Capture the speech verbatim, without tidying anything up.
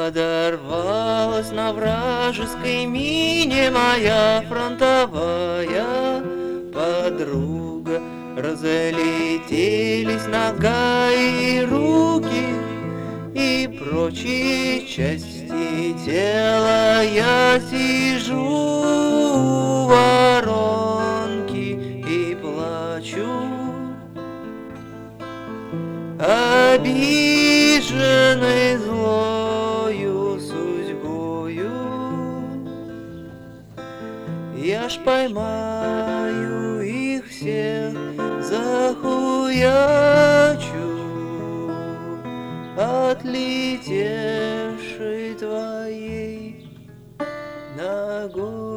Подорвалась на вражеской мине моя фронтовая подруга. Разлетелись нога и руки, и прочие части тела. Я сижу у воронки и плачу, обиженный злою судьбою. Я ж поймаю их всех, захуячу отлетевшей твоей ногой.